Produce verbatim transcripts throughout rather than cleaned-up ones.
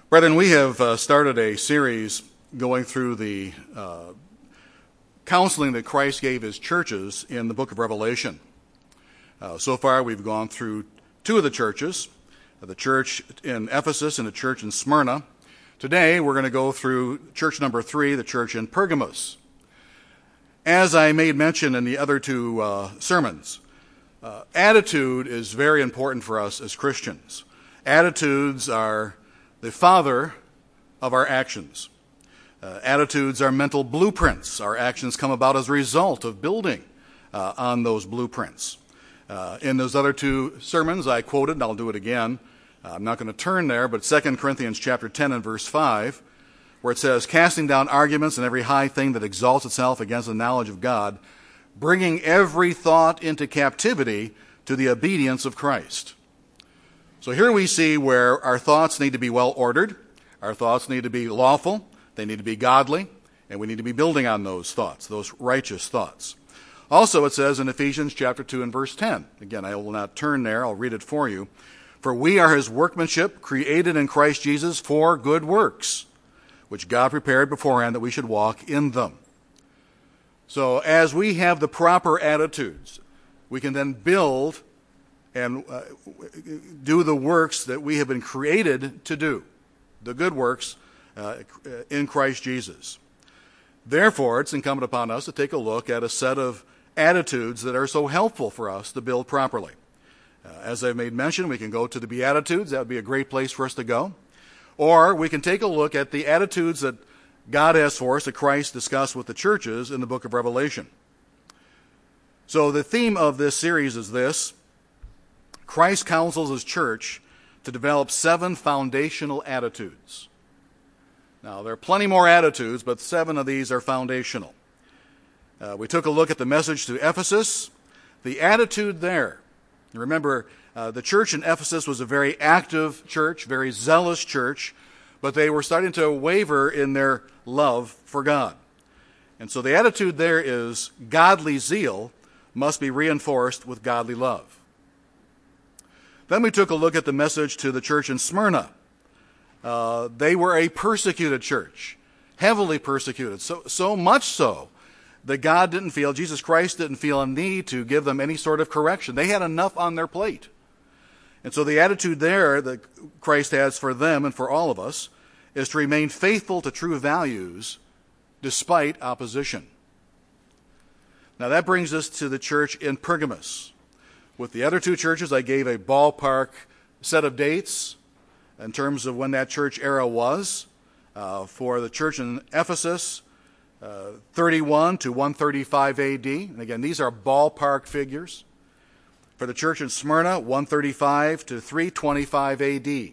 Brethren, we have uh, started a series going through the uh, counseling that Christ gave his churches in the book of Revelation. Uh, so far, we've gone through two of the churches, uh, the church in Ephesus and the church in Smyrna. Today, we're going to go through church number three, the church in Pergamos. As I made mention in the other two uh, sermons, uh, attitude is very important for us as Christians. Attitudes are the father of our actions. Uh, attitudes are mental blueprints. Our actions come about as a result of building uh, on those blueprints. Uh, in those other two sermons I quoted, and I'll do it again. Uh, I'm not going to turn there, but Second Corinthians chapter ten and verse five, where it says, casting down arguments and every high thing that exalts itself against the knowledge of God, bringing every thought into captivity to the obedience of Christ. So here we see where our thoughts need to be well ordered, our thoughts need to be lawful, they need to be godly, and we need to be building on those thoughts, those righteous thoughts. Also it says in Ephesians chapter two and verse ten, again I will not turn there, I'll read it for you, for we are his workmanship, created in Christ Jesus for good works, which God prepared beforehand that we should walk in them. So as we have the proper attitudes, we can then build and uh, do the works that we have been created to do, the good works uh, in Christ Jesus. Therefore, it's incumbent upon us to take a look at a set of attitudes that are so helpful for us to build properly. Uh, as I've made mention, we can go to the Beatitudes. That would be a great place for us to go. Or we can take a look at the attitudes that God has for us, that Christ discussed with the churches in the book of Revelation. So the theme of this series is this: Christ counsels his church to develop seven foundational attitudes. Now, there are plenty more attitudes, but seven of these are foundational. Uh, we took a look at the message to Ephesus. The attitude there, remember, uh, the church in Ephesus was a very active church, very zealous church, but they were starting to waver in their love for God. And so the attitude there is godly zeal must be reinforced with godly love. Then we took a look at the message to the church in Smyrna. Uh, they were a persecuted church, heavily persecuted, so, so much so that God didn't feel, Jesus Christ didn't feel a need to give them any sort of correction. They had enough on their plate. And so the attitude there that Christ has for them and for all of us is to remain faithful to true values despite opposition. Now that brings us to the church in Pergamos. With the other two churches, I gave a ballpark set of dates in terms of when that church era was. Uh, for the church in Ephesus, uh, thirty-one to one thirty-five A D. And again, these are ballpark figures. For the church in Smyrna, one thirty-five to three twenty-five A D.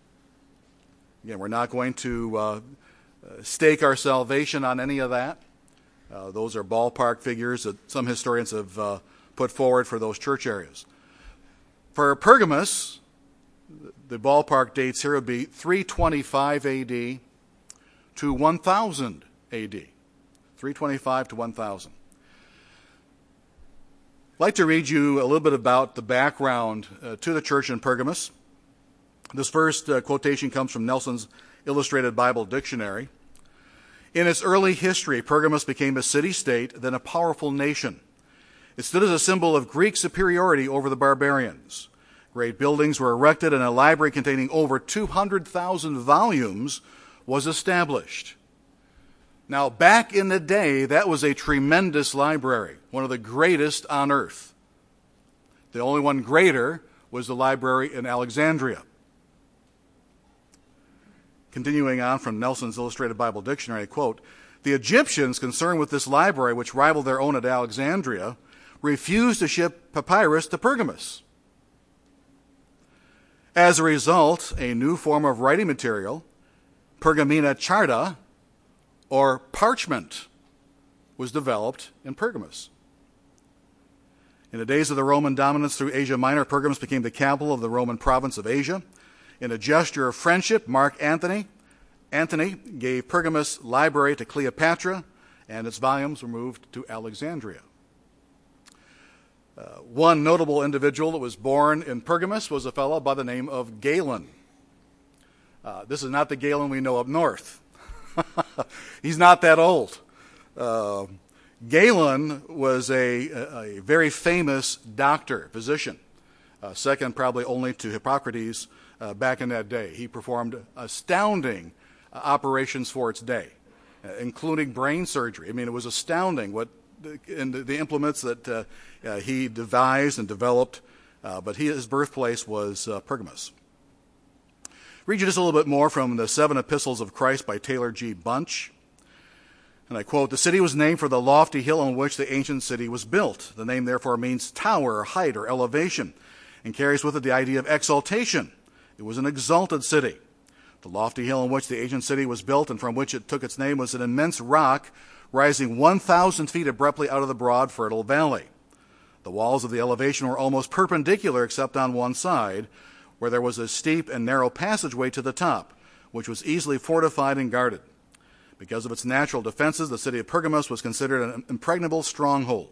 Again, we're not going to uh, stake our salvation on any of that. Uh, those are ballpark figures that some historians have uh, put forward for those church areas. For Pergamos, the ballpark dates here would be three twenty-five A D to one thousand A D. three twenty-five to one thousand. I'd like to read you a little bit about the background uh, to the church in Pergamos. This first uh, quotation comes from Nelson's Illustrated Bible Dictionary. In its early history, Pergamos became a city-state, then a powerful nation. It stood as a symbol of Greek superiority over the barbarians. Great buildings were erected and a library containing over two hundred thousand volumes was established. Now, back in the day, that was a tremendous library, one of the greatest on earth. The only one greater was the library in Alexandria. Continuing on from Nelson's Illustrated Bible Dictionary, quote, the Egyptians, concerned with this library, which rivaled their own at Alexandria, refused to ship papyrus to Pergamos. As a result, a new form of writing material, Pergamena Charta, or parchment, was developed in Pergamos. In the days of the Roman dominance through Asia Minor, Pergamos became the capital of the Roman province of Asia. In a gesture of friendship, Mark Antony, Antony gave Pergamos library to Cleopatra, and its volumes were moved to Alexandria. Uh, one notable individual that was born in Pergamos was a fellow by the name of Galen. Uh, this is not the Galen we know up north. He's not that old. Uh, Galen was a, a very famous doctor, physician, uh, second probably only to Hippocrates uh, back in that day. He performed astounding uh, operations for its day, uh, including brain surgery. I mean, it was astounding what the, and the, the implements that uh, uh, he devised and developed, uh, but he, his birthplace was uh, Pergamus. Read you just a little bit more from the Seven Epistles of Christ by Taylor G. Bunch. And I quote, "The city was named for the lofty hill on which the ancient city was built. The name therefore means tower or height or elevation and carries with it the idea of exaltation. It was an exalted city. The lofty hill on which the ancient city was built and from which it took its name was an immense rock rising one thousand feet abruptly out of the broad, fertile valley. The walls of the elevation were almost perpendicular except on one side, where there was a steep and narrow passageway to the top, which was easily fortified and guarded. Because of its natural defenses, the city of Pergamus was considered an impregnable stronghold.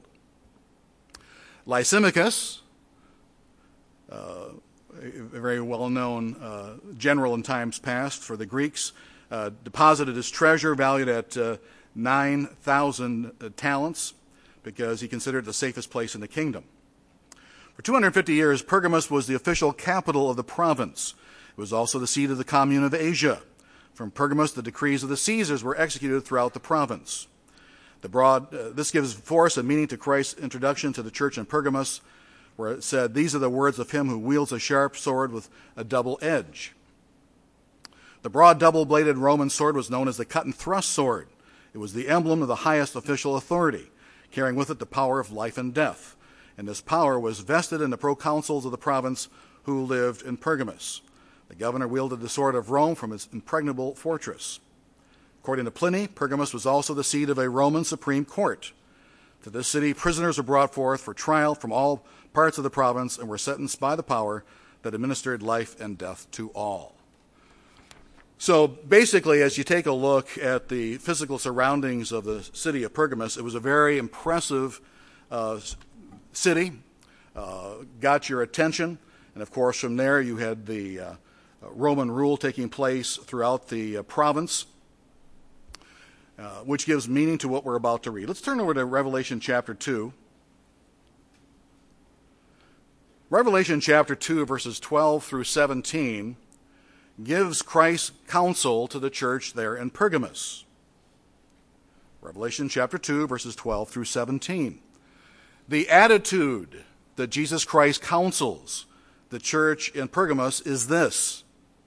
Lysimachus, uh, a very well-known uh, general in times past for the Greeks, uh, deposited his treasure valued at uh, nine thousand uh, talents because he considered it the safest place in the kingdom. For two hundred fifty years, Pergamus was the official capital of the province. It was also the seat of the commune of Asia. From Pergamus, the decrees of the Caesars were executed throughout the province. The broad, uh, this gives force and meaning to Christ's introduction to the church in Pergamus, where it said, "These are the words of him who wields a sharp sword with a double edge." The broad double-bladed Roman sword was known as the cut-and-thrust sword. It was the emblem of the highest official authority, carrying with it the power of life and death. And this power was vested in the proconsuls of the province who lived in Pergamus. The governor wielded the sword of Rome from its impregnable fortress. According to Pliny, Pergamus was also the seat of a Roman supreme court. To this city, prisoners were brought forth for trial from all parts of the province and were sentenced by the power that administered life and death to all. So basically, as you take a look at the physical surroundings of the city of Pergamus, it was a very impressive uh, city, uh, got your attention, and of course from there you had the uh, Roman rule taking place throughout the uh, province, uh, which gives meaning to what we're about to read. Let's turn over to Revelation chapter two. Revelation chapter two, verses twelve through seventeen, gives Christ's counsel to the church there in Pergamus. Revelation chapter two, verses twelve through seventeen. The attitude that Jesus Christ counsels the church in Pergamus is this: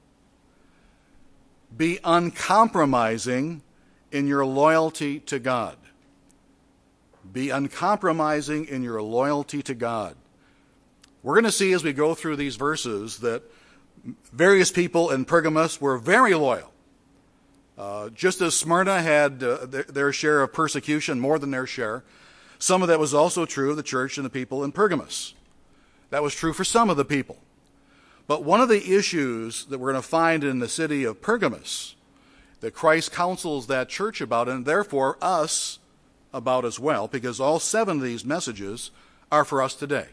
be uncompromising in your loyalty to God. Be uncompromising in your loyalty to God. We're going to see as we go through these verses that various people in Pergamus were very loyal. Uh, just as Smyrna had uh, their, their share of persecution, more than their share, some of that was also true of the church and the people in Pergamus. That was true for some of the people. But one of the issues that we're going to find in the city of Pergamus that Christ counsels that church about, and therefore us about as well, because all seven of these messages are for us today.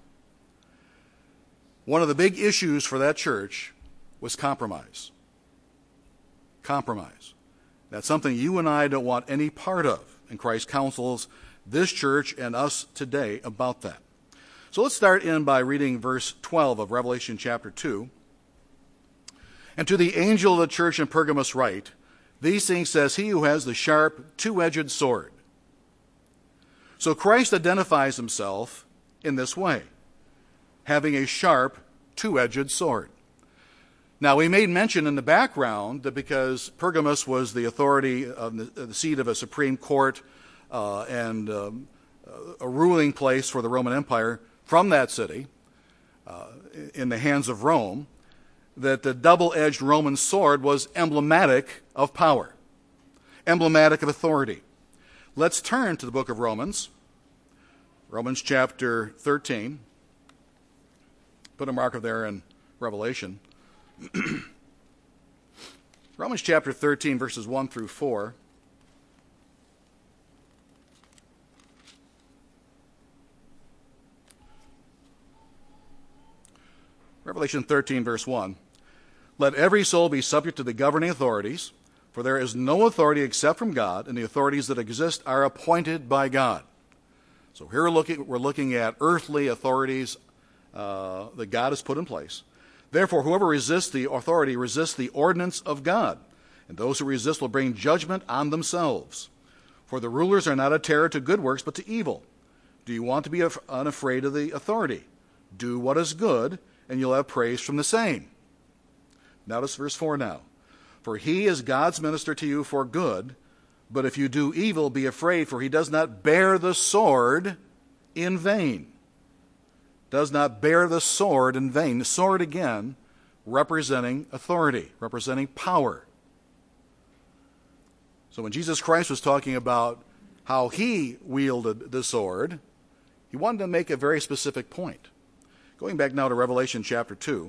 One of the big issues for that church was compromise. Compromise. That's something you and I don't want any part of, and Christ counsels this church and us today about that. So let's start in by reading verse twelve of Revelation chapter two. "And to the angel of the church in Pergamus write, these things says he who has the sharp, two-edged sword." So Christ identifies himself in this way, having a sharp, two-edged sword. Now, we made mention in the background that because Pergamus was the authority of the, the seat of a supreme court uh, and um, a ruling place for the Roman Empire from that city, uh, in the hands of Rome, that the double-edged Roman sword was emblematic of power, emblematic of authority. Let's turn to the book of Romans, Romans chapter thirteen. Put a marker there in Revelation. Romans chapter thirteen, verses one through four. Revelation thirteen, verse one. Let every soul be subject to the governing authorities, for there is no authority except from God, and the authorities that exist are appointed by God. So here we're looking, we're looking at earthly authorities uh, that God has put in place. Therefore, whoever resists the authority resists the ordinance of God, and those who resist will bring judgment on themselves. For the rulers are not a terror to good works, but to evil. Do you want to be unafraid of the authority? Do what is good, and you'll have praise from the same. Notice verse four now. For he is God's minister to you for good, but if you do evil, be afraid, for he does not bear the sword in vain. Does not bear the sword in vain. The sword, again, representing authority, representing power. So when Jesus Christ was talking about how he wielded the sword, he wanted to make a very specific point. Going back now to Revelation chapter two.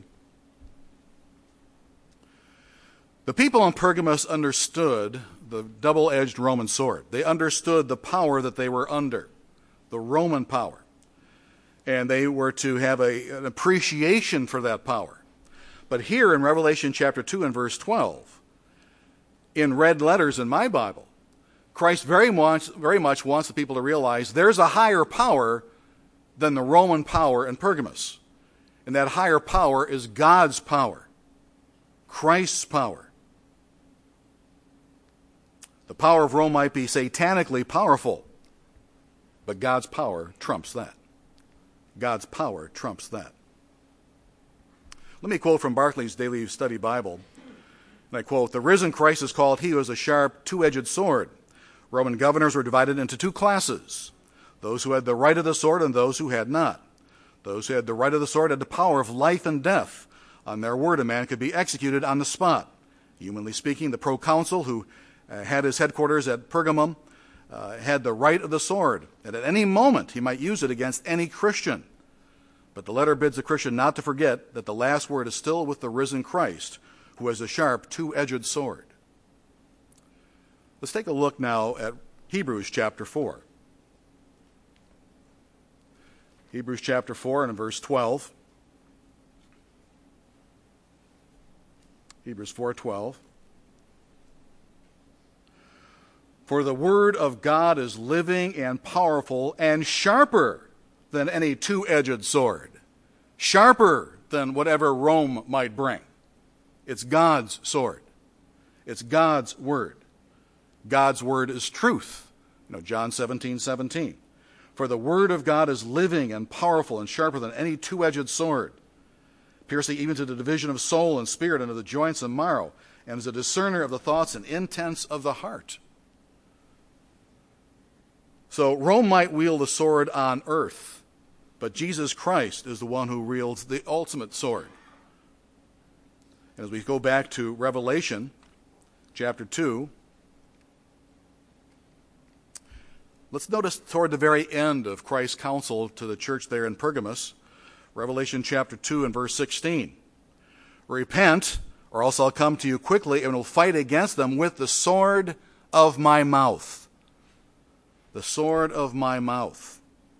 The people in Pergamos understood the double-edged Roman sword. They understood the power that they were under, the Roman power. And they were to have a, an appreciation for that power. But here in Revelation chapter two and verse twelve, in red letters in my Bible, Christ very much, very much wants the people to realize there's a higher power than the Roman power in Pergamos. And that higher power is God's power, Christ's power. The power of Rome might be satanically powerful, but God's power trumps that. God's power trumps that. Let me quote from Barclay's Daily Study Bible. And I quote, "The risen Christ is called he who has a sharp, two-edged sword. Roman governors were divided into two classes, those who had the right of the sword and those who had not. Those who had the right of the sword had the power of life and death. On their word, a man could be executed on the spot. Humanly speaking, the proconsul, who uh, had his headquarters at Pergamum, uh, had the right of the sword, and at any moment he might use it against any Christian. But the letter bids the Christian not to forget that the last word is still with the risen Christ, who has a sharp, two-edged sword." Let's take a look now at Hebrews chapter four. Hebrews chapter four and verse twelve. Hebrews four twelve. "For the word of God is living and powerful and sharper than any two-edged sword." Sharper than whatever Rome might bring. It's God's sword. It's God's word. God's word is truth. You know, John seventeen seventeen. "For the word of God is living and powerful and sharper than any two-edged sword, piercing even to the division of soul and spirit and of the joints and marrow, and is a discerner of the thoughts and intents of the heart." So Rome might wield a sword on earth, but Jesus Christ is the one who wields the ultimate sword. And as we go back to Revelation chapter two, let's notice toward the very end of Christ's counsel to the church there in Pergamos, Revelation chapter two and verse sixteen. "Repent, or else I'll come to you quickly and will fight against them with the sword of my mouth." The sword of my mouth.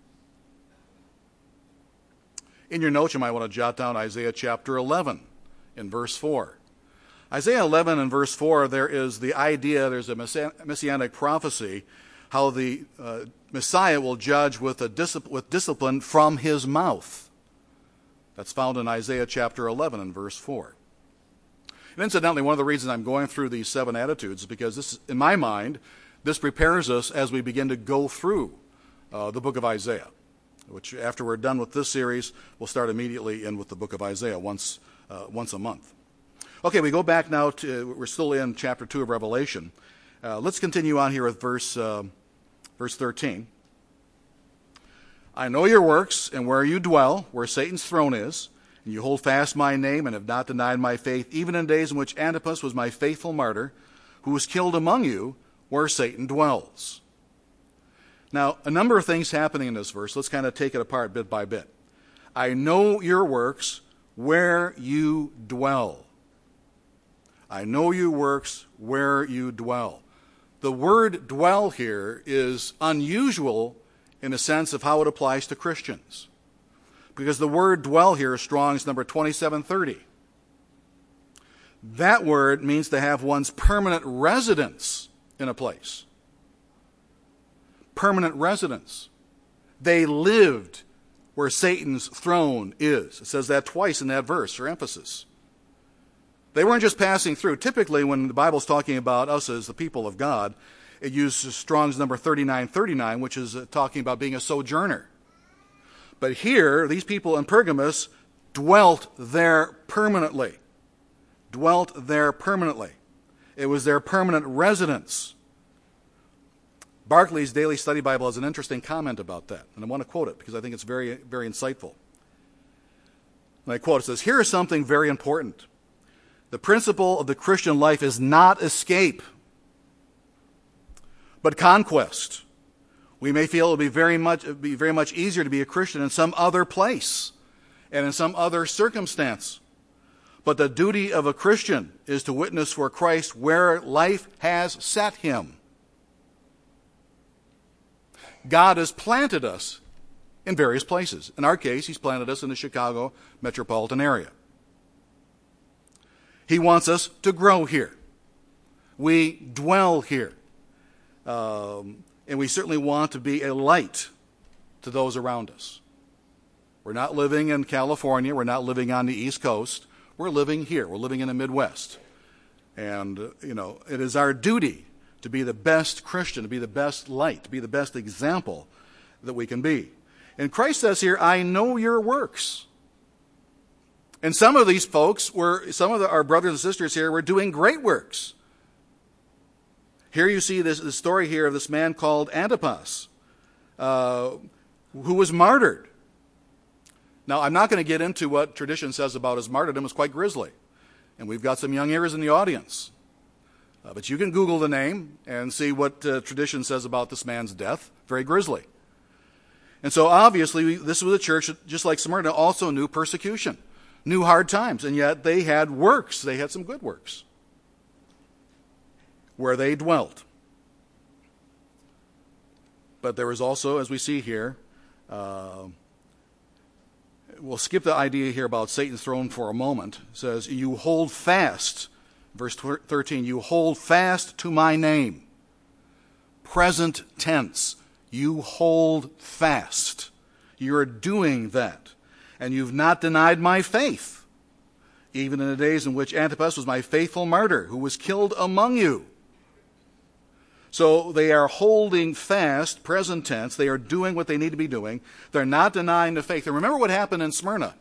In your notes, you might want to jot down Isaiah chapter eleven in verse four. Isaiah eleven and verse four, there is the idea, there's a messianic prophecy, how the uh, Messiah will judge with, a discipl- with discipline from his mouth. That's found in Isaiah chapter eleven and verse four. And incidentally, one of the reasons I'm going through these seven attitudes is because this, in my mind, this prepares us as we begin to go through uh, the book of Isaiah, which after we're done with this series, we'll start immediately in with the book of Isaiah once, uh, once a month. Okay, we go back now to, we're still in chapter two of Revelation. Uh, let's continue on here with verse, uh, verse thirteen. "I know your works and where you dwell, where Satan's throne is, and you hold fast my name and have not denied my faith, even in days in which Antipas was my faithful martyr, who was killed among you, where Satan dwells." Now, a number of things happening in this verse. Let's kind of take it apart bit by bit. "I know your works, where you dwell." I know your works, where you dwell. The word dwell here is unusual in the sense of how it applies to Christians. Because the word dwell here is Strong's number twenty-seven thirty. That word means to have one's permanent residence in a place. Permanent residence. They lived where Satan's throne is. It says that twice in that verse for emphasis. They weren't just passing through. Typically, when the Bible's talking about us as the people of God, it uses Strong's number thirty-nine thirty-nine, which is talking about being a sojourner. But here, these people in Pergamos dwelt there permanently. Dwelt there permanently. It was their permanent residence. Barclay's Daily Study Bible has an interesting comment about that, and I want to quote it because I think it's very, very insightful. And I quote, it says, "Here is something very important. The principle of the Christian life is not escape, but conquest. We may feel it will be very much, be very much easier to be a Christian in some other place and in some other circumstance. But the duty of a Christian is to witness for Christ where life has set him. God has planted us in various places. In our case, he's planted us in the Chicago metropolitan area. He wants us to grow here. We dwell here. Um, and we certainly want to be a light to those around us. We're not living in California. We're not living on the East Coast. We're living here. We're living in the Midwest. And, uh, you know, it is our duty to be the best Christian, to be the best light, to be the best example that we can be. And Christ says here, I know your works. And some of these folks were, some of the, our brothers and sisters here were doing great works. Here you see this, this story here of this man called Antipas, uh, who was martyred. Now, I'm not going to get into what tradition says about his martyrdom. It's quite grisly. And we've got some young ears in the audience. Uh, but you can Google the name and see what uh, tradition says about this man's death. Very grisly. And so obviously, this was a church that, just like Smyrna, also knew persecution, knew hard times, and yet they had works. They had some good works where they dwelt. But there was also, as we see here, uh, we'll skip the idea here about Satan's throne for a moment. It says, you hold fast, verse thirteen, you hold fast to my name. Present tense, you hold fast. You're doing that. And you've not denied my faith, even in the days in which Antipas was my faithful martyr, who was killed among you. So they are holding fast, present tense. They are doing what they need to be doing. They're not denying the faith. And remember what happened in Smyrna.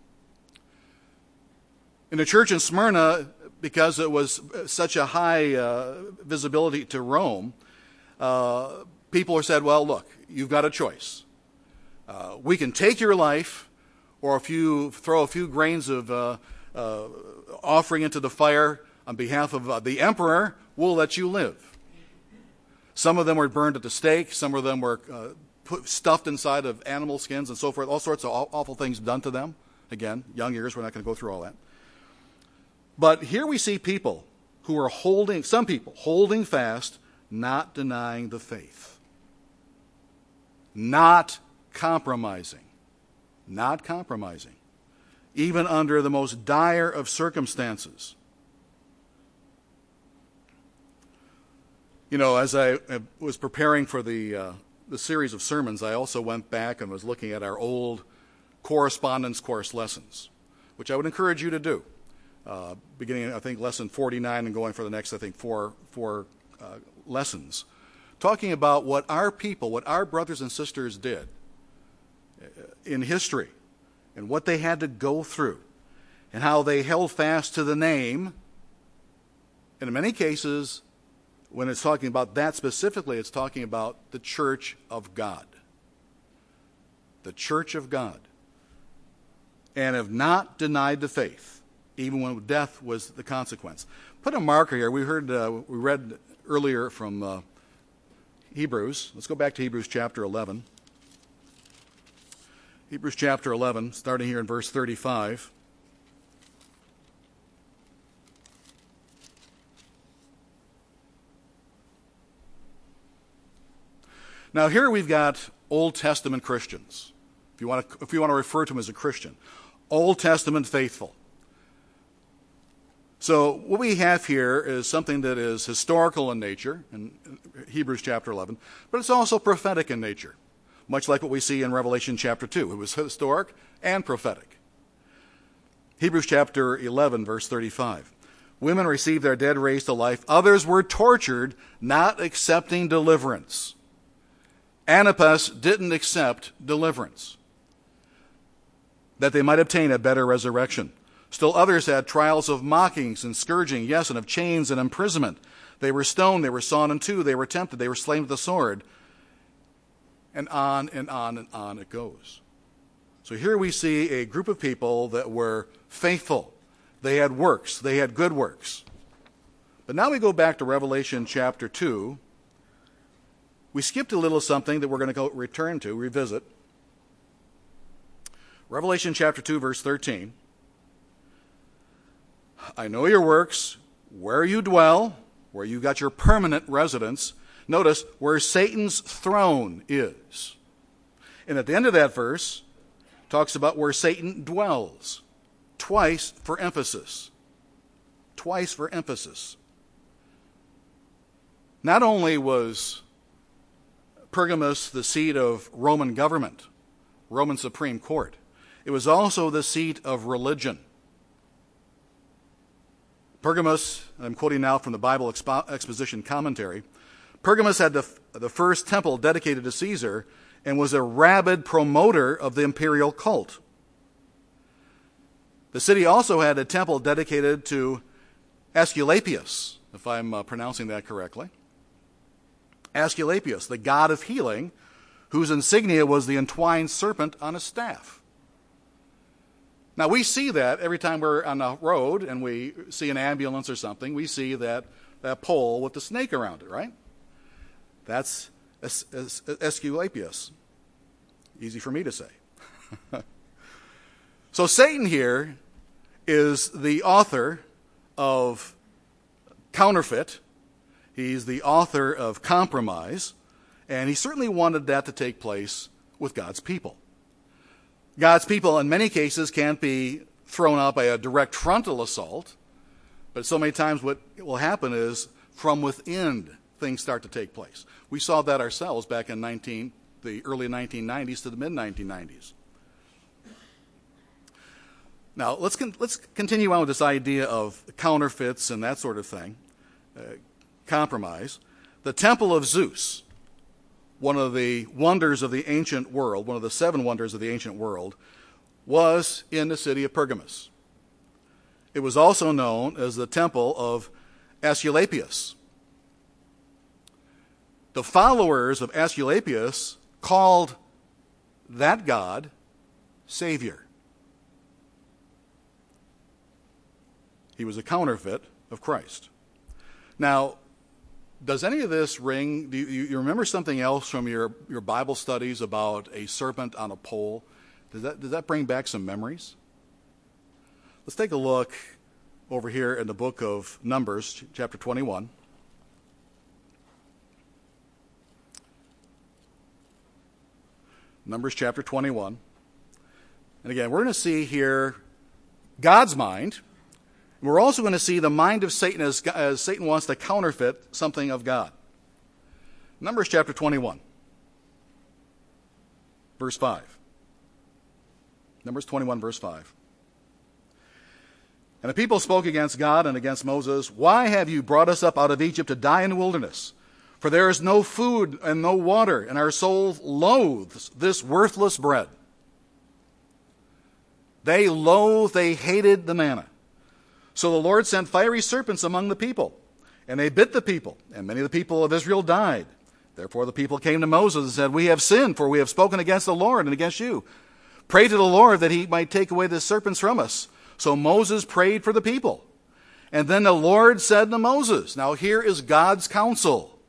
In the church in Smyrna, because it was such a high uh, visibility to Rome, uh, people said, well, look, you've got a choice. Uh, we can take your life, or if you throw a few grains of uh, uh, offering into the fire on behalf of uh, the emperor, we'll let you live. Some of them were burned at the stake. Some of them were uh, put, stuffed inside of animal skins and so forth. All sorts of aw- awful things done to them. Again, young ears, we're not going to go through all that. But here we see people who are holding, some people, holding fast, not denying the faith. Not compromising. Not compromising. Even under the most dire of circumstances. You know, as I was preparing for the uh, the series of sermons, I also went back and was looking at our old correspondence course lessons, which I would encourage you to do, uh, beginning, I think, lesson forty-nine and going for the next, I think, four, four uh, lessons, talking about what our people, what our brothers and sisters did in history and what they had to go through and how they held fast to the name, and in many cases, when it's talking about that specifically, it's talking about the church of God. The church of God. And have not denied the faith, even when death was the consequence. Put a marker here. We heard, uh, we read earlier from uh, Hebrews. Let's go back to Hebrews chapter eleven. Hebrews chapter eleven, starting here in verse thirty-five. Now here we've got Old Testament Christians, if you want to, if you want to refer to them as a Christian. Old Testament faithful. So what we have here is something that is historical in nature in Hebrews chapter eleven, but it's also prophetic in nature, much like what we see in Revelation chapter two. It was historic and prophetic. Hebrews chapter eleven, verse thirty-five. Women received their dead raised to life. Others were tortured, not accepting deliverance. Antipas didn't accept deliverance, that they might obtain a better resurrection. Still others had trials of mockings and scourging, yes, and of chains and imprisonment. They were stoned, they were sawn in two, they were tempted, they were slain with the sword. And on and on and on it goes. So here we see a group of people that were faithful. They had works, they had good works. But now we go back to Revelation chapter two. We skipped a little something that we're going to go return to, revisit. Revelation chapter two, verse thirteen. I know your works, where you dwell, where you got your permanent residence. Notice where Satan's throne is. And at the end of that verse, talks about where Satan dwells. Twice for emphasis. Twice for emphasis. Not only was Pergamos the seat of Roman government, Roman Supreme Court, it was also the seat of religion. Pergamos, I'm quoting now from the Bible Expo- Exposition Commentary, Pergamos had the, the first temple dedicated to Caesar and was a rabid promoter of the imperial cult. The city also had a temple dedicated to Asclepius, if I'm uh, pronouncing that correctly. Asclepius, the god of healing, whose insignia was the entwined serpent on a staff. Now, we see that every time we're on a road and we see an ambulance or something, we see that, that pole with the snake around it, right? That's es- es- Asclepius. Easy for me to say. So Satan here is the author of counterfeit. He's the author of compromise, and he certainly wanted that to take place with God's people. God's people, in many cases, can't be thrown out by a direct frontal assault, but so many times what will happen is from within things start to take place. We saw that ourselves back in nineteen, the early nineteen nineties to the mid nineteen nineties. Now, let's con- let's continue on with this idea of counterfeits and that sort of thing, uh, compromise. The Temple of Zeus, one of the wonders of the ancient world, one of the seven wonders of the ancient world, was in the city of Pergamos. It was also known as the Temple of Asclepius. The followers of Asclepius called that god Savior. He was a counterfeit of Christ. Now, does any of this ring, do you, you remember something else from your, your Bible studies about a serpent on a pole? Does that, does that bring back some memories? Let's take a look over here in the book of Numbers, chapter twenty-one. Numbers chapter twenty-one. And again, we're going to see here God's mind. We're also going to see the mind of Satan as, as Satan wants to counterfeit something of God. Numbers chapter twenty-one, verse five. Numbers twenty-one, verse five. And the people spoke against God and against Moses. Why have you brought us up out of Egypt to die in the wilderness? For there is no food and no water, and our soul loathes this worthless bread. They loathed, they hated the manna. So the Lord sent fiery serpents among the people, and they bit the people, and many of the people of Israel died. Therefore the people came to Moses and said, we have sinned, for we have spoken against the Lord and against you. Pray to the Lord that he might take away the serpents from us. So Moses prayed for the people. And then the Lord said to Moses, now here is God's counsel.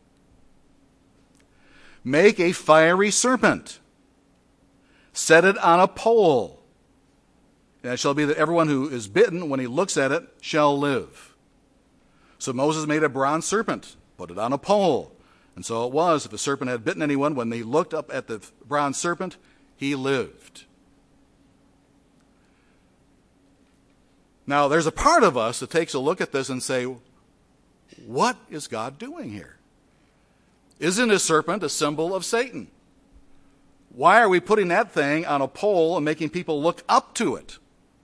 Make a fiery serpent. Set it on a pole. And it shall be that everyone who is bitten, when he looks at it, shall live. So Moses made a bronze serpent, put it on a pole. And so it was, if a serpent had bitten anyone, when they looked up at the bronze serpent, he lived. Now, there's a part of us that takes a look at this and say, what is God doing here? Isn't a serpent a symbol of Satan? Why are we putting that thing on a pole and making people look up to it?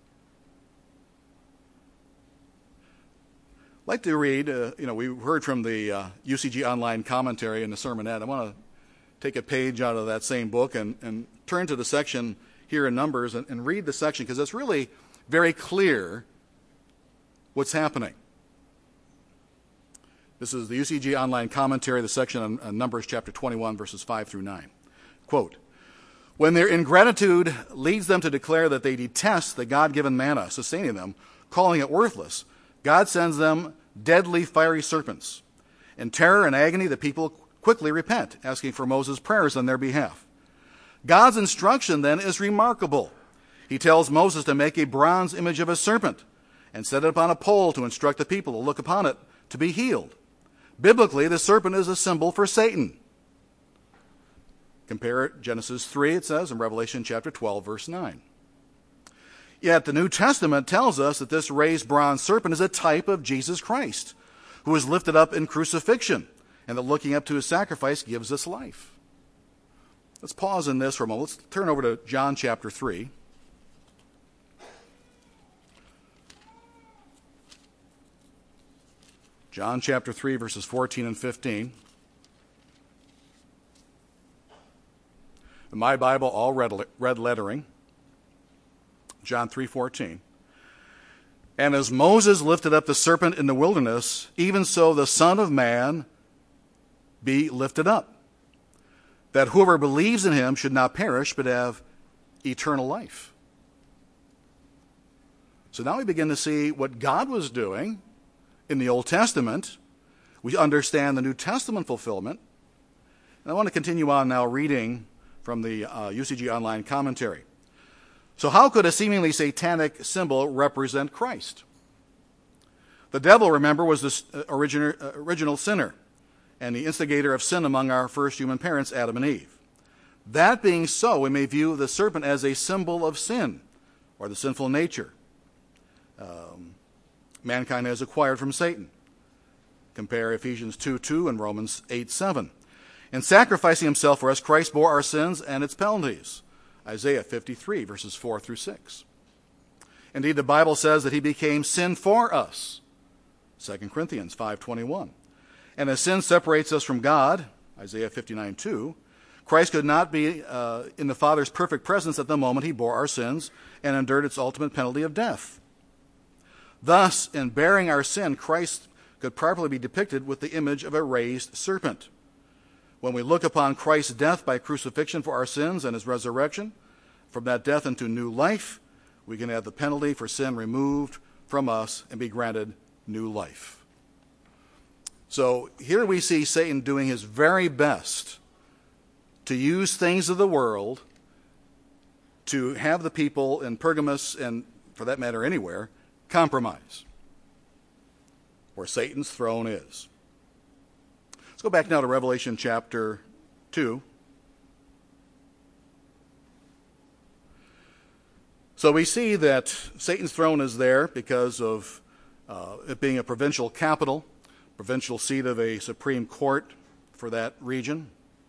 I'd like to read, uh, you know, we heard from the uh, U C G Online commentary in the sermonette. I want to take a page out of that same book and, and turn to the section here in Numbers and, and read the section, because it's really very clear what's happening. This is the U C G Online commentary, the section on, on Numbers chapter twenty-one, verses five through nine. Quote, when their ingratitude leads them to declare that they detest the God-given manna sustaining them, calling it worthless, God sends them deadly fiery serpents. In terror and agony, the people quickly repent, asking for Moses' prayers on their behalf. God's instruction then is remarkable. He tells Moses to make a bronze image of a serpent and set it upon a pole to instruct the people to look upon it to be healed. Biblically, the serpent is a symbol for Satan. Compare Genesis three, it says, and Revelation chapter twelve, verse nine. Yet the New Testament tells us that this raised bronze serpent is a type of Jesus Christ, who was lifted up in crucifixion, and that looking up to his sacrifice gives us life. Let's pause in this for a moment. Let's turn over to John chapter three. John chapter three, verses fourteen and fifteen. In my Bible, all red, red lettering. John three fourteen. And as Moses lifted up the serpent in the wilderness, even so the Son of Man be lifted up, that whoever believes in him should not perish, but have eternal life. So now we begin to see what God was doing in the Old Testament. We understand the New Testament fulfillment. And I want to continue on now reading from the uh, U C G Online commentary. So how could a seemingly satanic symbol represent Christ? The devil, remember, was the original, uh, original sinner and the instigator of sin among our first human parents, Adam and Eve. That being so, we may view the serpent as a symbol of sin, or the sinful nature um, mankind has acquired from Satan. Compare Ephesians two two and Romans eight seven. In sacrificing himself for us, Christ bore our sins and its penalties. Isaiah fifty-three, verses four through six. Indeed, the Bible says that he became sin for us. Second Corinthians five twenty-one. And as sin separates us from God, Isaiah fifty-nine two, Christ could not be uh, in the Father's perfect presence at the moment he bore our sins and endured its ultimate penalty of death. Thus, in bearing our sin, Christ could properly be depicted with the image of a raised serpent. When we look upon Christ's death by crucifixion for our sins and his resurrection, from that death into new life, we can have the penalty for sin removed from us and be granted new life. So here we see Satan doing his very best to use things of the world to have the people in Pergamos, and for that matter anywhere, compromise where Satan's throne is. Let's go back now to Revelation chapter two. So we see that Satan's throne is there because of uh, it being a provincial capital, provincial seat of a supreme court for that region.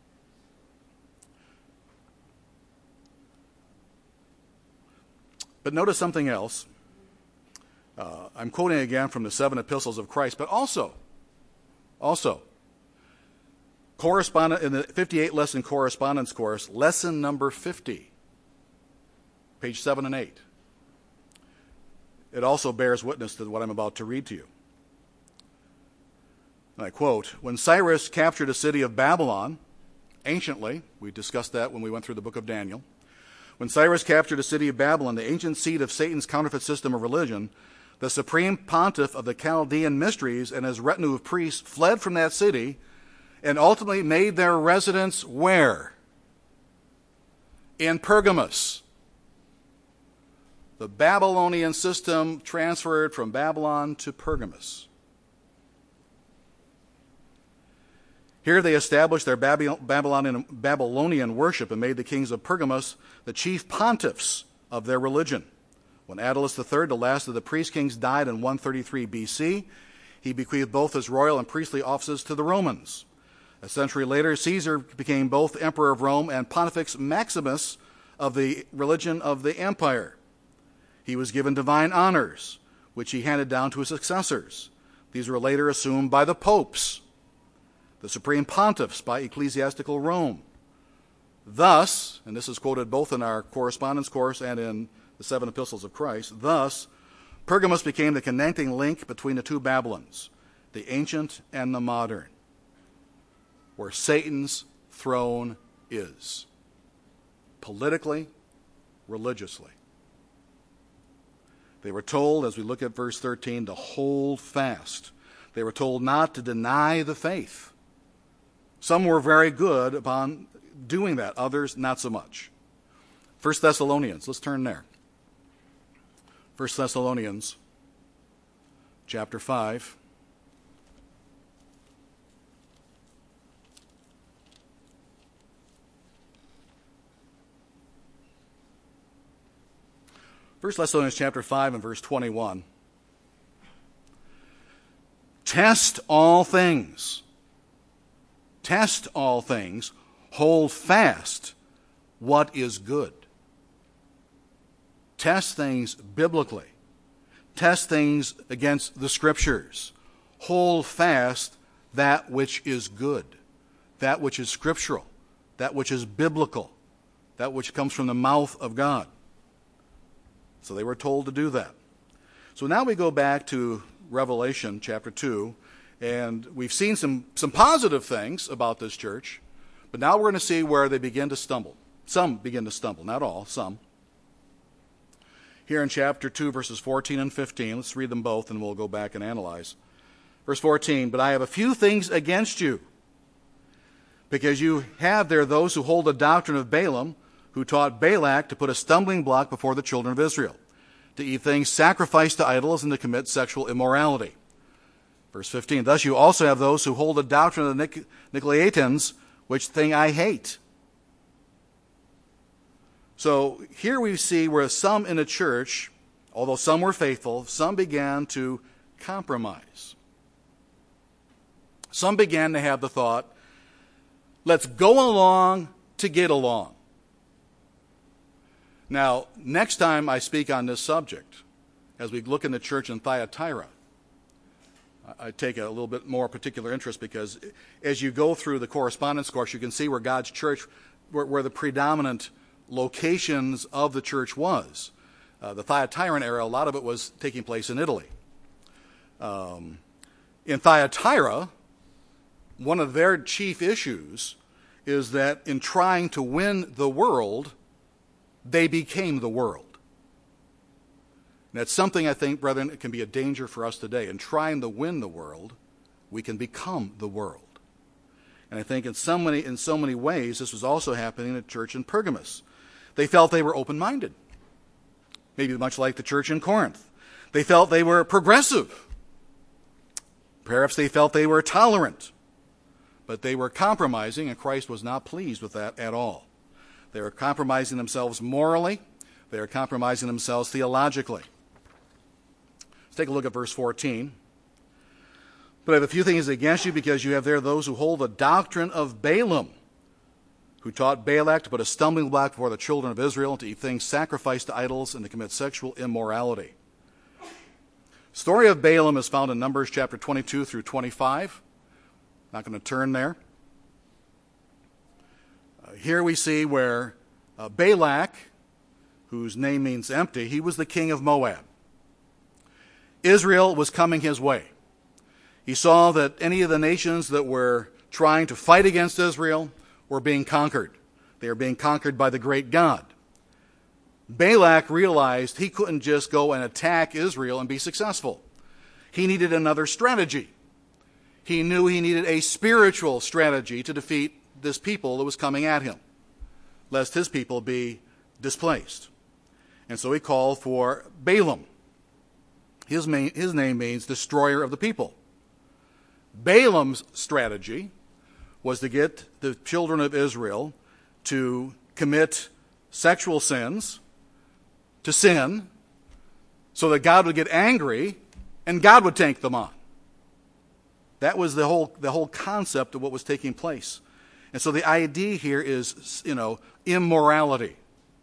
But notice something else. Uh, I'm quoting again from the seven epistles of Christ, but also, also, correspondent in the fifty-eight lesson correspondence course, lesson number fifty, page seven and eight. It also bears witness to what I'm about to read to you. And I quote, when Cyrus captured a city of Babylon, anciently, we discussed that when we went through the book of Daniel. When Cyrus captured a city of Babylon, the ancient seat of Satan's counterfeit system of religion, the supreme pontiff of the Chaldean mysteries and his retinue of priests fled from that city and ultimately made their residence where? In Pergamos. The Babylonian system transferred from Babylon to Pergamos. Here they established their Babylonian, Babylonian worship and made the kings of Pergamos the chief pontiffs of their religion, When Attalus the third, the last of the priest kings, died in one thirty-three B C, he bequeathed both his royal and priestly offices to the Romans. A century later, Caesar became both emperor of Rome and Pontifex Maximus of the religion of the empire. He was given divine honors, which he handed down to his successors. These were later assumed by the popes, the supreme pontiffs by ecclesiastical Rome. Thus, and this is quoted both in our correspondence course and in the seven epistles of Christ, thus, Pergamus became the connecting link between the two Babylons, the ancient and the modern, where Satan's throne is, politically, religiously. They were told, as we look at verse thirteen, to hold fast. They were told not to deny the faith. Some were very good upon doing that, others not so much. First Thessalonians, let's turn there. First Thessalonians, chapter five. First Thessalonians chapter five and verse twenty-one. Test all things. Test all things. Hold fast what is good. Test things biblically. Test things against the Scriptures. Hold fast that which is good, that which is scriptural, that which is biblical, that which comes from the mouth of God. So they were told to do that. So now we go back to Revelation chapter two, and we've seen some, some positive things about this church, but now we're going to see where they begin to stumble. Some begin to stumble, not all, some. Here in chapter two, verses fourteen and fifteen, let's read them both and we'll go back and analyze. Verse fourteen, but I have a few things against you, because you have there those who hold the doctrine of Balaam, who taught Balak to put a stumbling block before the children of Israel, to eat things sacrificed to idols and to commit sexual immorality. Verse fifteen, thus you also have those who hold the doctrine of the Nic- Nicolaitans, which thing I hate. So here we see where some in a church, although some were faithful, some began to compromise. Some began to have the thought, let's go along to get along. Now, next time I speak on this subject, as we look in the church in Thyatira, I take a little bit more particular interest because as you go through the correspondence course, you can see where God's church, where, where the predominant locations of the church was. Uh, the Thyatiran era, a lot of it was taking place in Italy. Um, in Thyatira, one of their chief issues is that in trying to win the world, they became the world. And that's something I think, brethren, it can be a danger for us today. In trying to win the world, we can become the world. And I think in so many, in so many ways, this was also happening in the church in Pergamus. They felt they were open-minded, maybe much like the church in Corinth. They felt they were progressive. Perhaps they felt they were tolerant. But they were compromising, and Christ was not pleased with that at all. They were compromising themselves morally. They were compromising themselves theologically. Let's take a look at verse fourteen. But I have a few things against you, because you have there those who hold the doctrine of Balaam, who taught Balak to put a stumbling block before the children of Israel, to eat things sacrificed to idols, and to commit sexual immorality. The story of Balaam is found in Numbers chapter twenty-two through twenty-five. Not going to turn there. Uh, here we see where uh, Balak, whose name means empty, he was the king of Moab. Israel was coming his way. He saw that any of the nations that were trying to fight against Israel were being conquered. They were being conquered by the great God. Balak realized he couldn't just go and attack Israel and be successful. He needed another strategy. He knew he needed a spiritual strategy to defeat this people that was coming at him, lest his people be displaced. And so he called for Balaam. His, main, his name means destroyer of the people. Balaam's strategy was to get the children of Israel to commit sexual sins, to sin, so that God would get angry and God would take them on. That was the whole the whole concept of what was taking place. And so the idea here is, you know, immorality.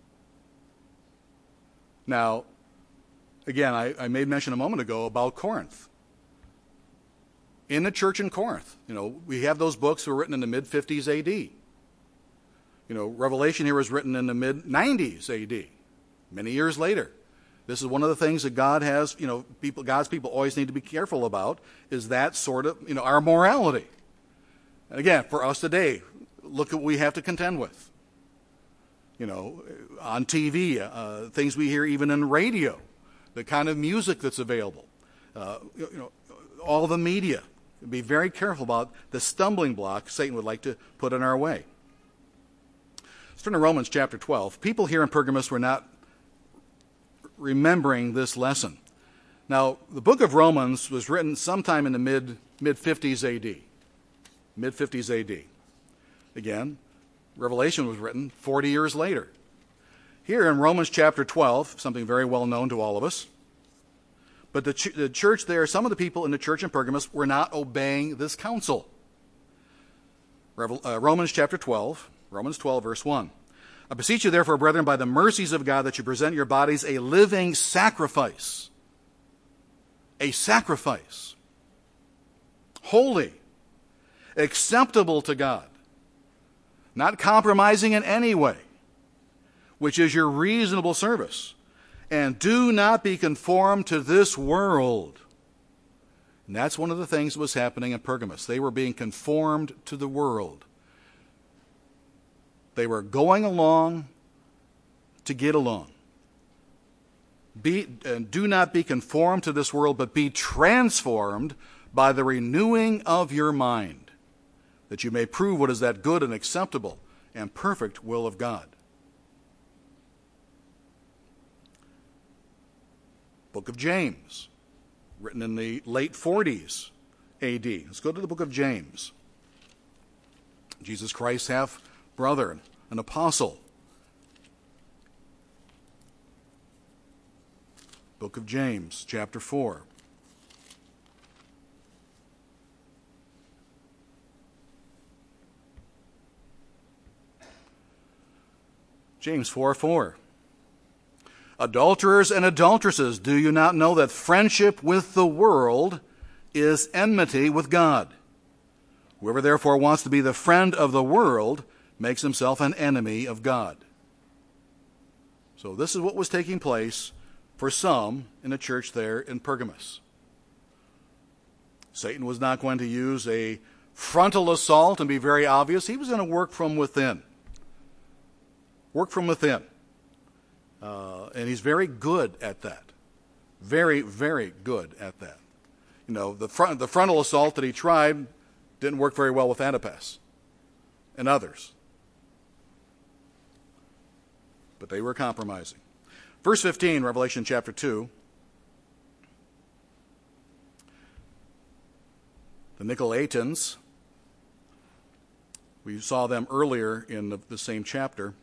Now, again, I, I made mention a moment ago about Corinth. In the church in Corinth, you know, we have those books that were written in the mid fifties A D. You know, Revelation here was written in the mid nineties A D, many years later. This is one of the things that God has, you know, people, God's people always need to be careful about, is that sort of, you know, our morality. And again, for us today, look at what we have to contend with. You know, on T V, uh, things we hear even in radio, the kind of music that's available, uh, you know, all the media. Be very careful about the stumbling block Satan would like to put in our way. Let's turn to Romans chapter twelve. People here in Pergamos were not remembering this lesson. Now, the book of Romans was written sometime in the mid, mid-fifties A D. mid-fifties A D. Again, Revelation was written forty years later. Here in Romans chapter twelve, something very well known to all of us, but the, ch- the church there, some of the people in the church in Pergamos were not obeying this counsel. Revel- uh, Romans chapter twelve, Romans twelve, verse one. I beseech you, therefore, brethren, by the mercies of God, that you present your bodies a living sacrifice. A sacrifice. Holy. Acceptable to God. Not compromising in any way, which is your reasonable service. And do not be conformed to this world. And that's one of the things that was happening in Pergamos. They were being conformed to the world. They were going along to get along. Be, and do not be conformed to this world, but be transformed by the renewing of your mind, that you may prove what is that good and acceptable and perfect will of God. Book of James, written in the late forties A D. Let's go to the book of James. Jesus Christ's half-brother, an apostle. Book of James, chapter four. James four four. Adulterers and adulteresses, do you not know that friendship with the world is enmity with God? Whoever therefore wants to be the friend of the world makes himself an enemy of God. So this is what was taking place for some in the church there in Pergamos. Satan was not going to use a frontal assault and be very obvious. He was going to work from within. Work from within. Uh, and he's very good at that. Very, very good at that. You know, the, front, the frontal assault that he tried didn't work very well with Antipas and others. But they were compromising. Verse fifteen, Revelation chapter two. The Nicolaitans, we saw them earlier in the, the same chapter.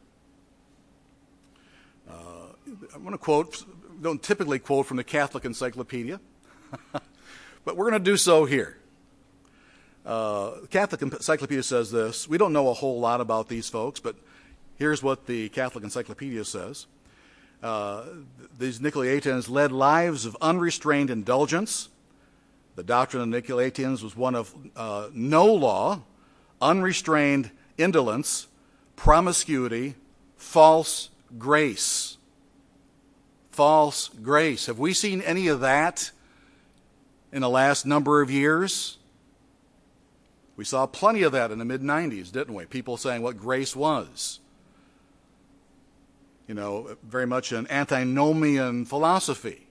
Uh, I'm going to quote, don't typically quote from the Catholic Encyclopedia, but we're going to do so here. Uh, the Catholic Encyclopedia says this. We don't know a whole lot about these folks, but here's what the Catholic Encyclopedia says. Uh, these Nicolaitans led lives of unrestrained indulgence. The doctrine of the Nicolaitans was one of uh, no law, unrestrained indolence, promiscuity, false grace. False grace. Have we seen any of that in the last number of years? We saw plenty of that in the mid nineties, didn't we? People saying what grace was. You know, very much an antinomian philosophy.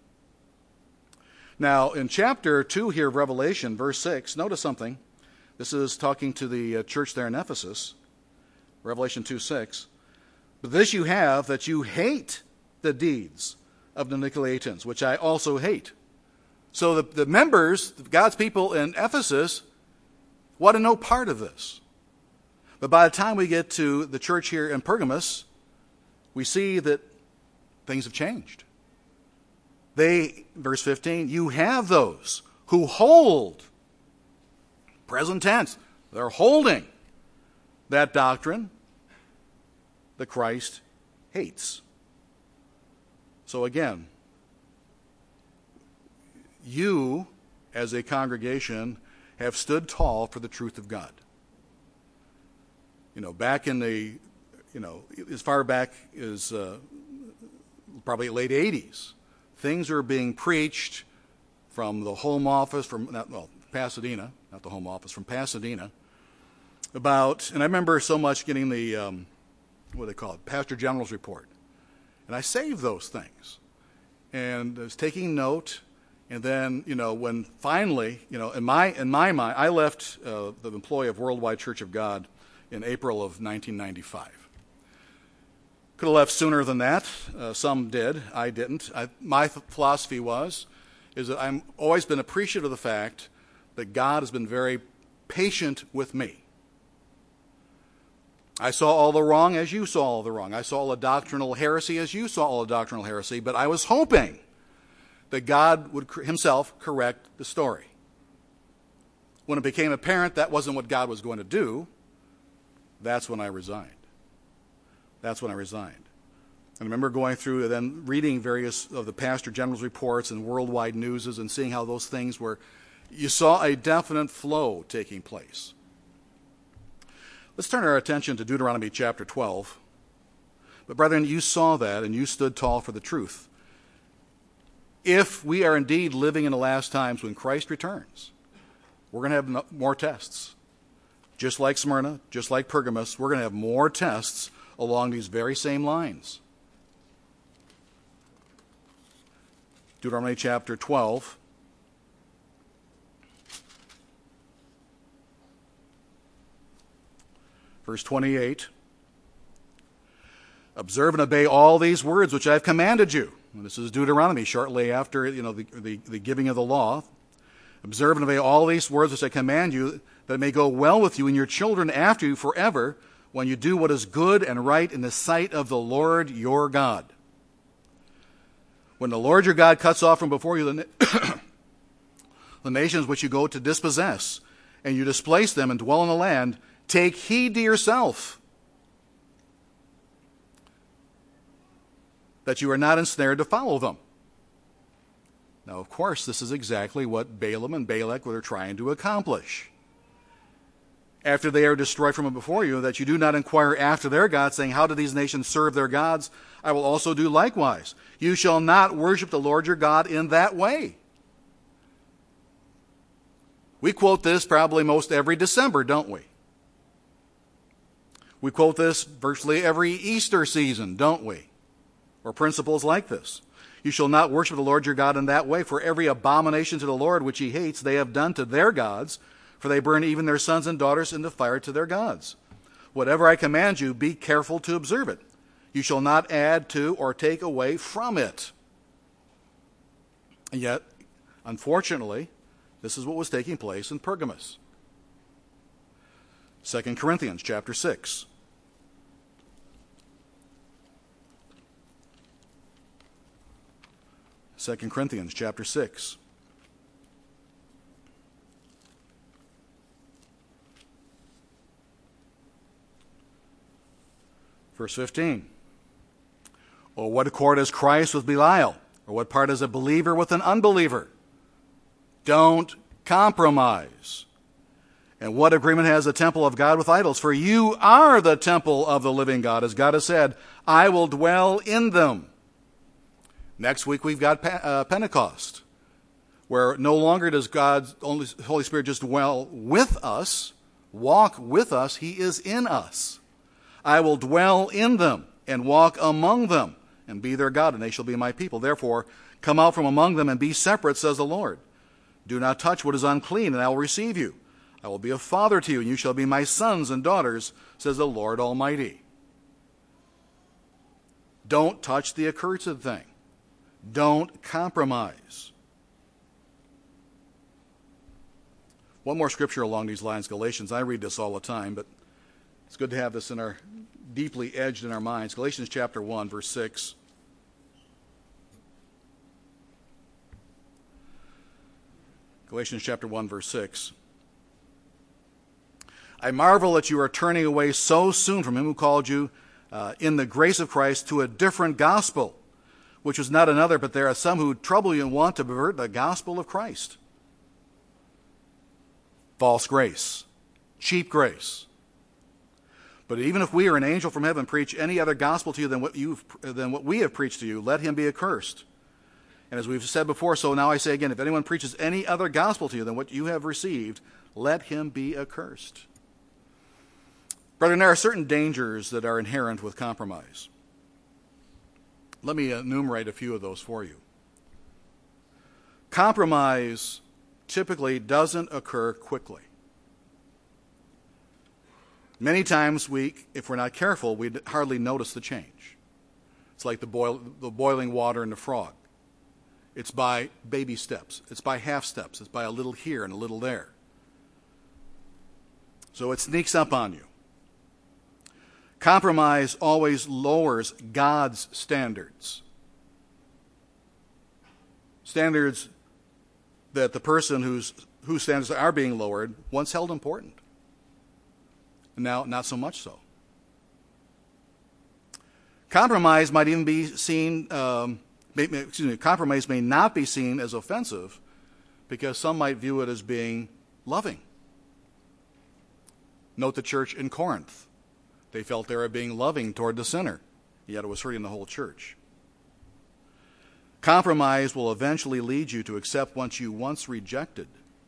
Now, in chapter two here of Revelation, verse six, notice something. This is talking to the uh, church there in Ephesus. Revelation two six. But this you have, that you hate the deeds of the Nicolaitans, which I also hate. So the, the members, God's people in Ephesus, want to know part of this. But by the time we get to the church here in Pergamos, we see that things have changed. They, verse fifteen, you have those who hold, present tense, they're holding that doctrine that Christ hates. So again, you as a congregation have stood tall for the truth of God. You know, back in the, you know, as far back as uh, probably late eighties, things are being preached from the home office, from, not, well, Pasadena, not the home office, from Pasadena, about, and I remember so much getting the, um, what do they call it, Pastor General's report. And I saved those things. And I was taking note, and then, you know, when finally, you know, in my, in my mind, I left uh, the employ of Worldwide Church of God in April of nineteen ninety-five. Could have left sooner than that. Uh, some did. I didn't. I, my th- philosophy was, is that I've always been appreciative of the fact that God has been very patient with me. I saw all the wrong as you saw all the wrong. I saw all the doctrinal heresy as you saw all the doctrinal heresy, but I was hoping that God would himself correct the story. When it became apparent that wasn't what God was going to do, that's when I resigned. That's when I resigned. And I remember going through and then reading various of the Pastor General's reports and worldwide newses and seeing how those things were, you saw a definite flow taking place. Let's turn our attention to Deuteronomy chapter twelve. But brethren, you saw that and you stood tall for the truth. If we are indeed living in the last times when Christ returns, we're going to have more tests. Just like Smyrna, just like Pergamos, we're going to have more tests along these very same lines. Deuteronomy chapter twelve. Verse twenty-eight. Observe and obey all these words which I have commanded you. And this is Deuteronomy, shortly after, you know, the, the, the giving of the law. Observe and obey all these words which I command you, that it may go well with you and your children after you forever, when you do what is good and right in the sight of the Lord your God. When the Lord your God cuts off from before you the, the nations which you go to dispossess, and you displace them and dwell in the land, take heed to yourself, that you are not ensnared to follow them. Now, of course, this is exactly what Balaam and Balak were trying to accomplish. After they are destroyed from before you, that you do not inquire after their gods, saying, how do these nations serve their gods? I will also do likewise. You shall not worship the Lord your God in that way. We quote this probably most every December, don't we? We quote this virtually every Easter season, don't we? Or principles like this. You shall not worship the Lord your God in that way, for every abomination to the Lord which he hates they have done to their gods, for they burn even their sons and daughters into fire to their gods. Whatever I command you, be careful to observe it. You shall not add to or take away from it. And yet, unfortunately, this is what was taking place in Pergamos. Second Corinthians chapter six. Second Corinthians chapter six. Verse fifteen. Or what accord has Christ with Belial? Or what part is a believer with an unbeliever? Don't compromise. And what agreement has the temple of God with idols? For you are the temple of the living God, as God has said, I will dwell in them. Next week we've got uh, Pentecost, where no longer does God's Holy Spirit just dwell with us, walk with us, he is in us. I will dwell in them and walk among them and be their God, and they shall be my people. Therefore, come out from among them and be separate, says the Lord. Do not touch what is unclean, and I will receive you. I will be a father to you, and you shall be my sons and daughters, says the Lord Almighty. Don't touch the accursed thing. Don't compromise. One more scripture along these lines, Galatians. I read this all the time, but it's good to have this in our deeply edged in our minds. Galatians chapter one, verse six. Galatians chapter one, verse six. I marvel that you are turning away so soon from him who called you uh, in the grace of Christ to a different gospel, which is not another, but there are some who trouble you and want to pervert the gospel of Christ. False grace, cheap grace. But even if we or an angel from heaven preach any other gospel to you than what, you've, than what we have preached to you, let him be accursed. And as we've said before, so now I say again, if anyone preaches any other gospel to you than what you have received, let him be accursed. Brethren, there are certain dangers that are inherent with compromise. Let me enumerate a few of those for you. Compromise typically doesn't occur quickly. Many times, we, if we're not careful, we hardly notice the change. It's like the, boil, the boiling water in the frog. It's by baby steps. It's by half steps. It's by a little here and a little there. So it sneaks up on you. Compromise always lowers God's standards. Standards that the person whose, whose standards are being lowered once held important. Now, not so much so. Compromise might even be seen, um, may, may, excuse me, compromise may not be seen as offensive because some might view it as being loving. Note the church in Corinth. They felt they were being loving toward the sinner, yet it was hurting the whole church. Compromise will eventually lead you to accept what you once rejected.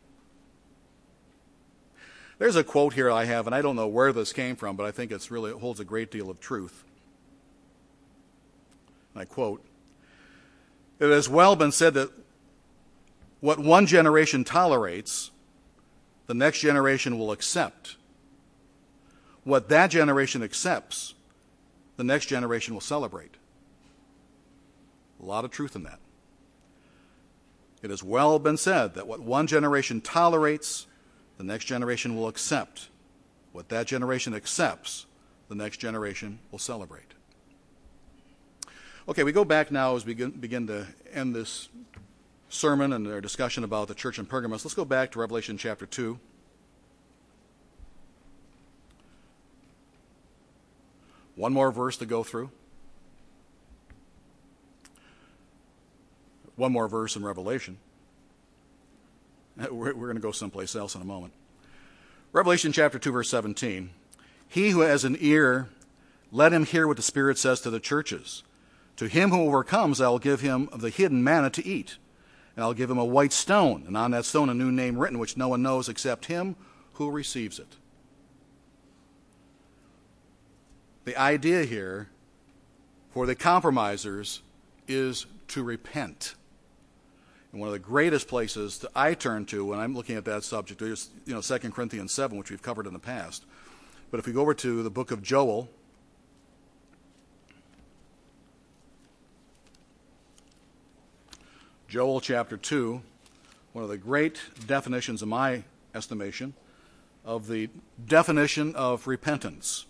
There's a quote here I have, and I don't know where this came from, but I think it's really, it holds a great deal of truth. And I quote, "It has well been said that what one generation tolerates, the next generation will accept. What that generation accepts, the next generation will celebrate." A lot of truth in that. It has well been said that what one generation tolerates, the next generation will accept. What that generation accepts, the next generation will celebrate. Okay, we go back now as we begin to end this sermon and our discussion about the church in Pergamos. Let's go back to Revelation chapter two. One more verse to go through. One more verse in Revelation. We're, we're going to go someplace else in a moment. Revelation chapter two, verse seventeen. He who has an ear, let him hear what the Spirit says to the churches. To him who overcomes, I will give him of the hidden manna to eat. And I'll give him a white stone, and on that stone a new name written, which no one knows except him who receives it. The idea here for the compromisers is to repent. And one of the greatest places that I turn to when I'm looking at that subject is, you know, Second Corinthians seven, which we've covered in the past. But if we go over to the book of Joel, Joel chapter two, one of the great definitions, in my estimation, of the definition of repentance.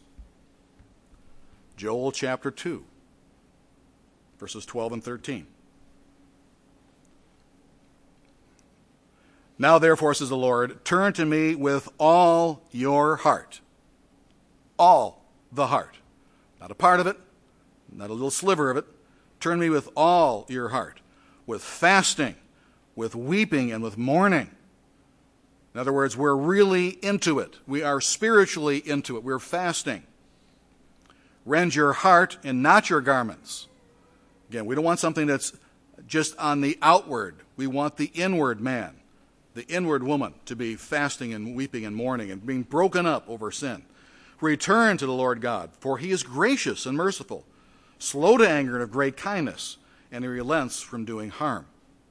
Joel chapter two, verses twelve and thirteen. Now therefore, says the Lord, turn to me with all your heart. All the heart. Not a part of it, not a little sliver of it. Turn to me with all your heart. With fasting, with weeping, and with mourning. In other words, we're really into it. We are spiritually into it. We're fasting. Rend your heart and not your garments. Again, we don't want something that's just on the outward. We want the inward man, the inward woman, to be fasting and weeping and mourning and being broken up over sin. Return to the Lord God, for he is gracious and merciful, slow to anger and of great kindness, and he relents from doing harm.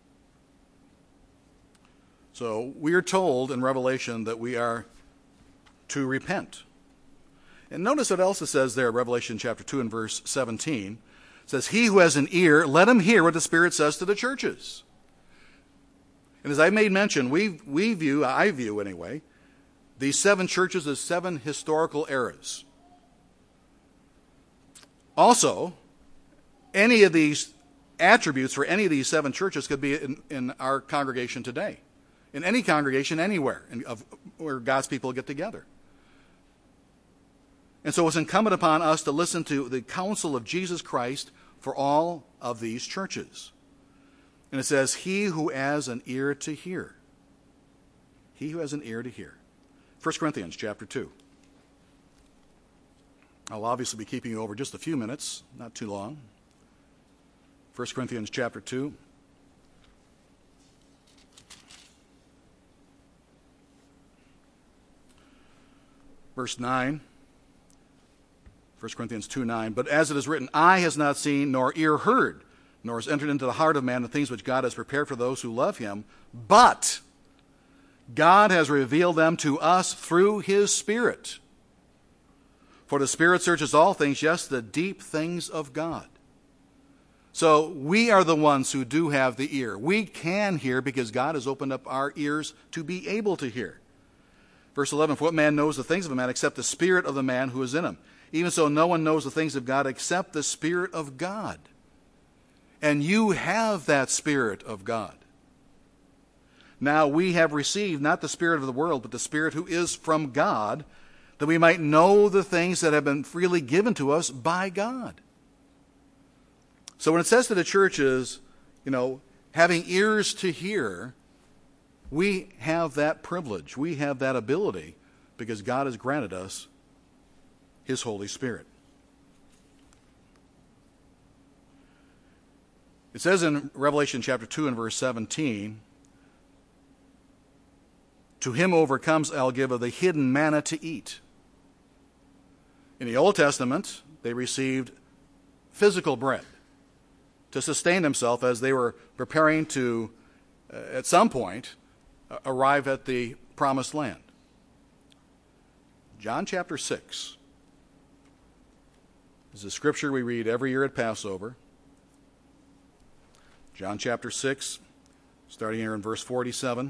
So we are told in Revelation that we are to repent. And notice what else it says there, Revelation chapter two and verse seventeen. It says, he who has an ear, let him hear what the Spirit says to the churches. And as I made mention, we, we view, I view anyway, these seven churches as seven historical eras. Also, any of these attributes for any of these seven churches could be in, in our congregation today. in any congregation anywhere in, of, where God's people get together. And so it's incumbent upon us to listen to the counsel of Jesus Christ for all of these churches. And it says, he who has an ear to hear. He who has an ear to hear. First Corinthians chapter two. I'll obviously be keeping you over just a few minutes, not too long. First Corinthians chapter two. Verse nine. First Corinthians two nine. But as it is written, eye has not seen, nor ear heard, nor has entered into the heart of man the things which God has prepared for those who love him. But God has revealed them to us through his Spirit. For the Spirit searches all things, yes, the deep things of God. So we are the ones who do have the ear. We can hear because God has opened up our ears to be able to hear. Verse eleven, for what man knows the things of a man except the spirit of the man who is in him? Even so, no one knows the things of God except the Spirit of God. And you have that Spirit of God. Now we have received not the spirit of the world, but the Spirit who is from God, that we might know the things that have been freely given to us by God. So when it says to the churches, you know, having ears to hear, we have that privilege. We have that ability because God has granted us his Holy Spirit. It says in Revelation chapter two and verse seventeen, to him who overcomes I'll give of the hidden manna to eat. In the Old Testament, they received physical bread to sustain themselves as they were preparing to, uh, at some point, uh, arrive at the promised land. John chapter six is a scripture we read every year at Passover. John chapter six, starting here in verse forty-seven.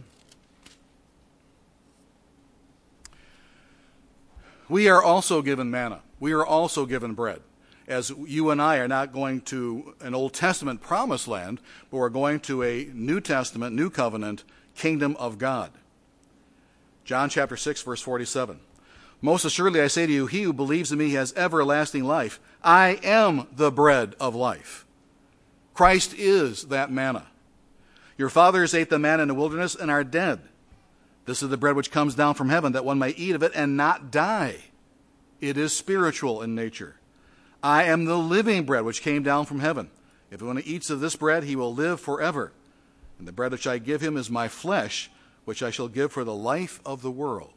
We are also given manna. We are also given bread. As you and I are not going to an Old Testament promised land, but we're going to a New Testament, New Covenant kingdom of God. John chapter six, verse forty-seven. Most assuredly I say to you, he who believes in me has everlasting life. I am the bread of life. Christ is that manna. Your fathers ate the manna in the wilderness and are dead. This is the bread which comes down from heaven, that one may eat of it and not die. It is spiritual in nature. I am the living bread which came down from heaven. If anyone eats of this bread, he will live forever. And the bread which I give him is my flesh, which I shall give for the life of the world.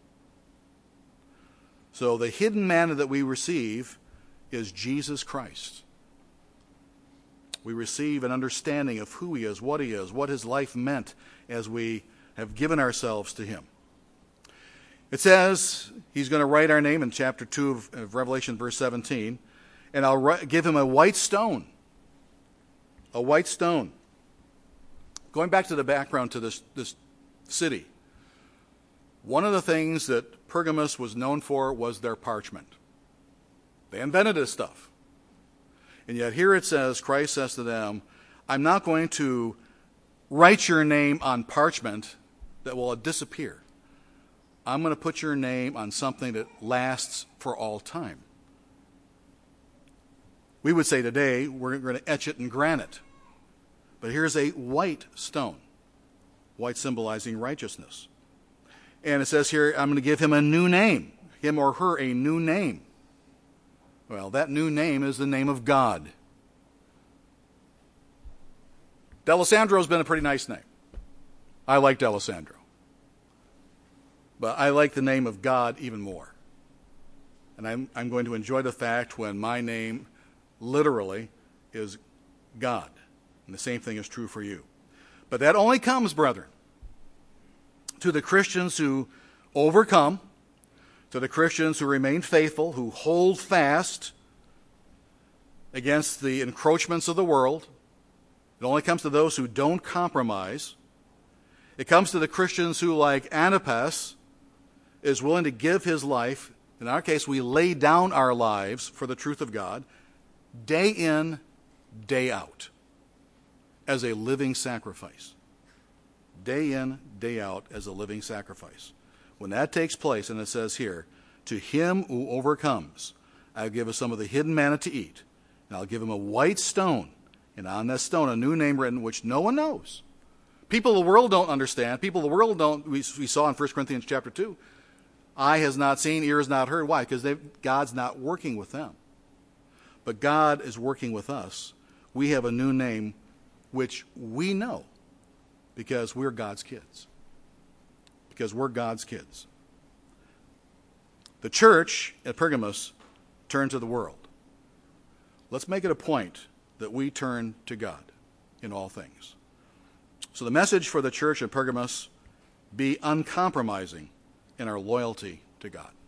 So the hidden manna that we receive is Jesus Christ. We receive an understanding of who he is, what he is, what his life meant as we have given ourselves to him. It says he's going to write our name in chapter two of, of Revelation, verse seventeen, and I'll write, give him a white stone. A white stone. Going back to the background to this, this city, one of the things that Pergamos was known for was their parchment. They invented this stuff. And yet here it says, Christ says to them, I'm not going to write your name on parchment that will disappear. I'm going to put your name on something that lasts for all time. We would say today, we're going to etch it in granite. But here's a white stone, white symbolizing righteousness. And it says here, I'm going to give him a new name, him or her a new name. Well, that new name is the name of God. D'Alessandro's been a pretty nice name. I like D'Alessandro. But I like the name of God even more. And I'm, I'm going to enjoy the fact when my name literally is God. And the same thing is true for you. But that only comes, brethren, to the Christians who overcome, to the Christians who remain faithful, who hold fast against the encroachments of the world. It only comes to those who don't compromise. It comes to the Christians who, like Antipas, is willing to give his life. In our case, we lay down our lives for the truth of God, day in, day out, as a living sacrifice. day in, day out as a living sacrifice. When that takes place, and it says here, to him who overcomes, I'll give him some of the hidden manna to eat, and I'll give him a white stone, and on that stone a new name written which no one knows. People of the world don't understand. People of the world don't, we, we saw in First Corinthians chapter two, eye has not seen, ear has not heard. Why? Because God's not working with them. But God is working with us. We have a new name which we know because we're God's kids. Because we're God's kids. The church at Pergamos turned to the world. Let's make it a point that we turn to God in all things. So the message for the church at Pergamos, be uncompromising in our loyalty to God.